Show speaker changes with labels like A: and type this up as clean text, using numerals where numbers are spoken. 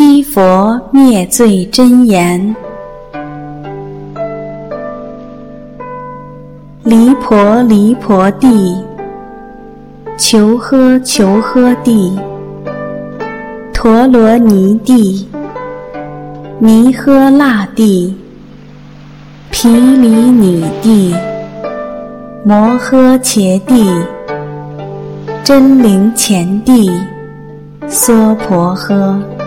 A: 七佛灭罪真言。离婆离婆地，求诃求诃地，陀罗尼地，尼诃那地，毗梨女地，摩诃伽地，真灵前地，娑婆诃。